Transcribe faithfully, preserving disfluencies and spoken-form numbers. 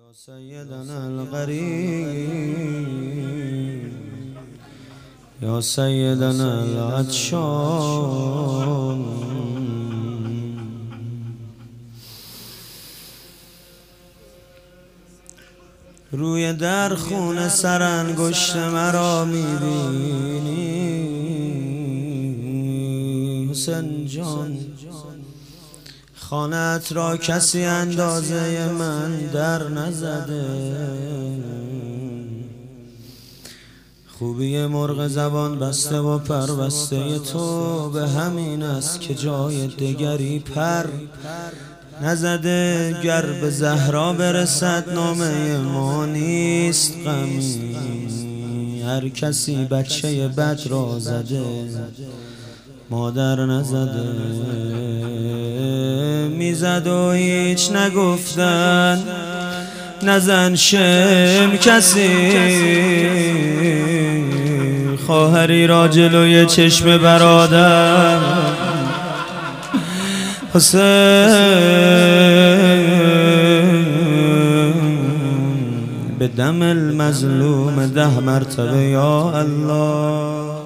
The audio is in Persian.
سيدنا الغريب يا سيدنا العطشان روی در خون سرانگشت مرا میبینی حسین جان، خانت را کسی اندازه من در نزده. خوبی مرغ زبان بسته و پربسته تو به همین است که جای دگری پر نزده. گر به زهرا برسد نامه ما نیست غمی، هر کسی بچه بد را زده مادر نزده. میزد و هیچ نگفتن نزن شم کسی، خواهری را جلوی چشم برادر حسین به دم المظلوم ده مرتبه یا الله.